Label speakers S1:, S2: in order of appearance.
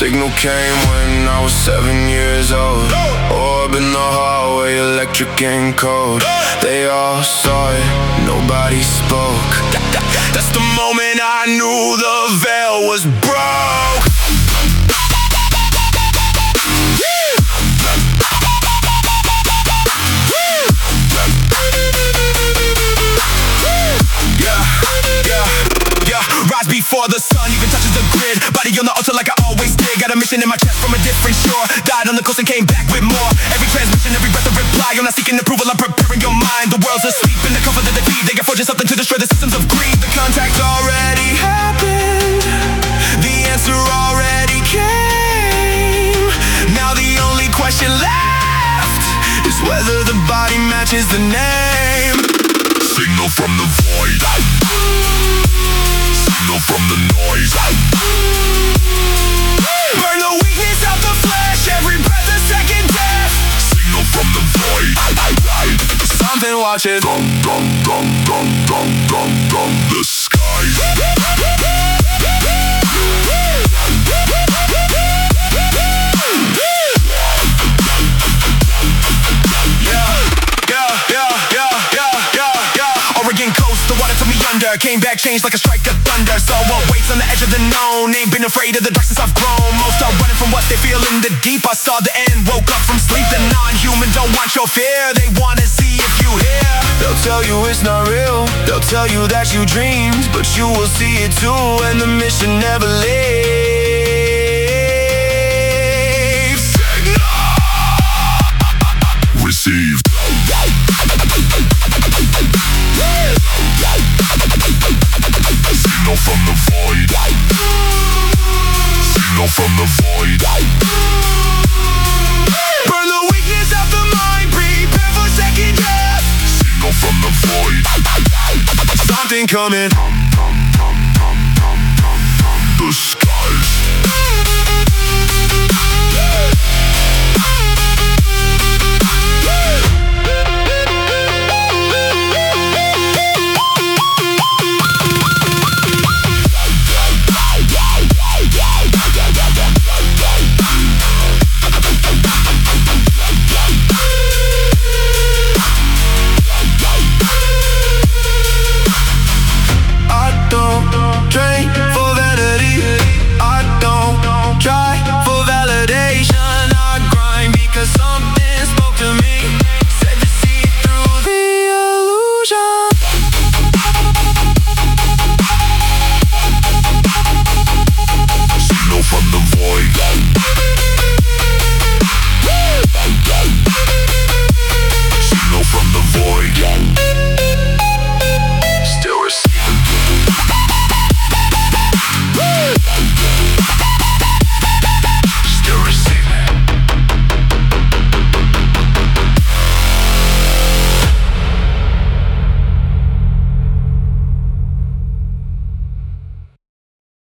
S1: Signal came when I was 7 years old. Orb in the hallway, electric and cold. They all saw it, nobody spoke. That's the moment I knew the veil was broke. Rise before the sun even touches the grid. Body on the altar like I always did. Got a mission in my chest from a different shore. Died on the coast and came back with more. Every transmission, every breath a reply. I'm not seeking approval, I'm preparing your mind. The world's asleep in the comfort of the defeat. They got forging something to destroy the systems of greed. The contact already happened. The answer already came. Now the only question left is whether the body matches the name. Signal from the void. Signal from the noise. Burn the weakness out the flesh. Every breath a second death. Signal from the void. Something watching the sky. Oregon coast, the water took me under. Came back changed like a strike of thunder. So what waits on the edge of the known? Ain't been afraid of the dark since I've grown. Most are running from what they feel in the deep. I saw the end, woke up from sleep. The non-human don't want your fear. They wanna see if you hear. They'll tell you it's not real. They'll tell you that you dreamed, but you will see it too. And the mission never leaves. Signal received. Signal from the void. Signal from the void. Burn the weakness out the mind. Prepare for second death. Signal from the void. Something coming.